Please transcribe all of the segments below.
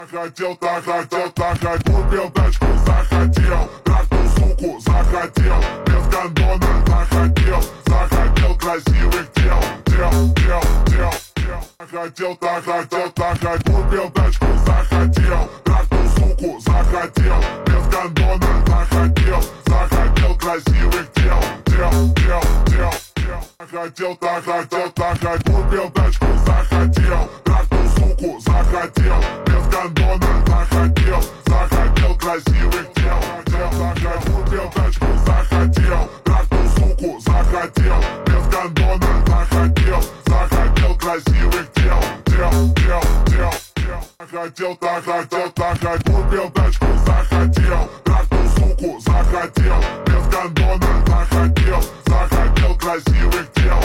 Хотел, так хотел, так хотел, купил тачку, захотел, трахнул суку, захотел, без гондона, захотел красивых тел. Хотел, так хотел, так хотел, купил тачку, захотел, трахнул суку, захотел, без гондона, захотел красивых тел. Хотел, так хотел, так хотел, купил тачку, захотел, трахнул суку, захотел, без гондона, захотел красивых тел. Купил тачку, захотел, трахнул суку, захотел, без гондона, захотел красивых тел. Хотел, так хотел, так хотел, купил тачку, захотел, трахнул суку, захотел, без гондона, захотел красивых тел.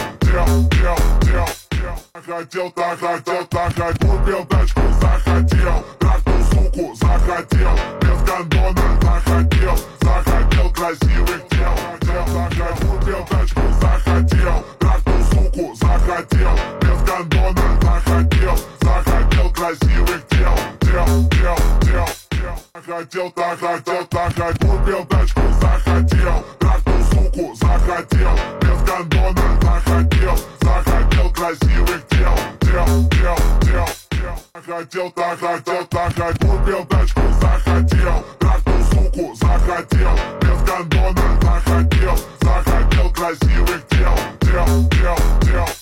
Хотел, так хотел, так хотел, купил тачку, захотел, трахнул суку, захотел, без гондона, захотел красивых тел. Купил тачку, захотел, трахнул суку, захотел, без гондона, захотел красивых тел. Хотел, так хотел, так хотел, купил тачку, захотел, трахнул суку, захотел, без гондона, захотел красивых тел. Хотел, так хотел, так хотел, купил тачку, захотел, трахнул суку, захотел, без гондона, захотел красивых тел.